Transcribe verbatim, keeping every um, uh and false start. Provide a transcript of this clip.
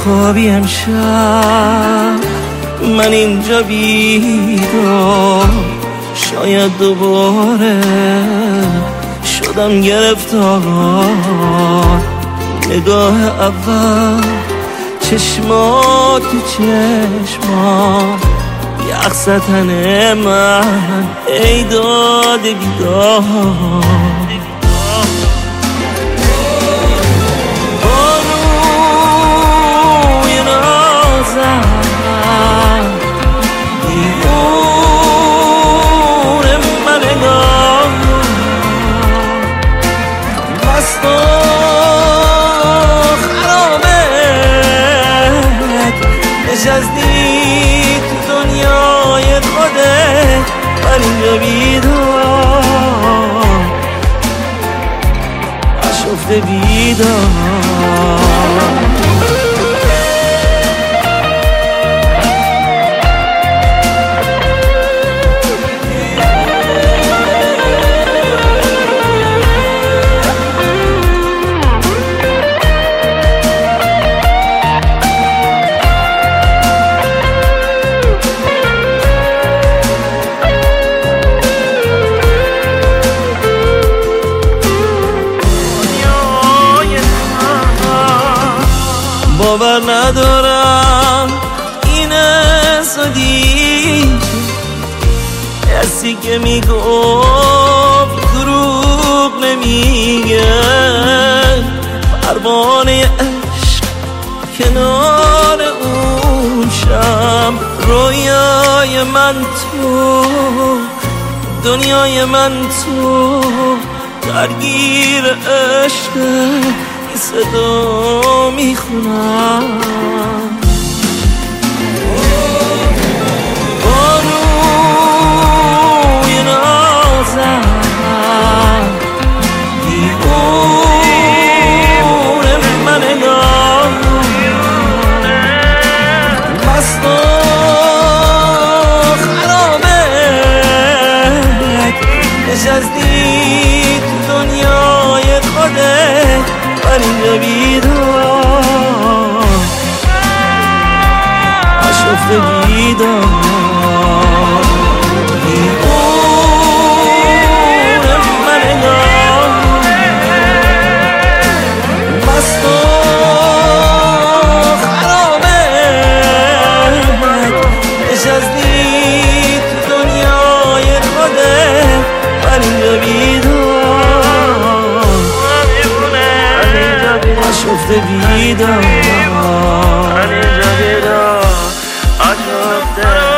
خوابی امشب من اینجا بیدار، شاید دوباره شدم گرفتار. نگاه اول چشمات تو چشمام، یخ ستن من ای داد بیدار. بانوی نازم دیوونه من نگاه، مست و خرابت نشستی تو دنیای خودت، من اینجا بیدار آشفته بیدار. باور ندارم این اصدی کسی که میگفت دروغ نمیگه. پروانه عشق کنار اون شم، رویای من تو دنیای من تو، درگیر عشق صدا میخونم. بانوی نازم دیوونه من نگاه، مست و خرابت نشستی تو دنیای خودت، من اینجا بیدار آشفته بیدار. دیوونه من نگاه، مست و خرابت نشستی تو دنیای خودت، من اینجا بیدار آشفته بیدار. من اینجا بیدار آشفته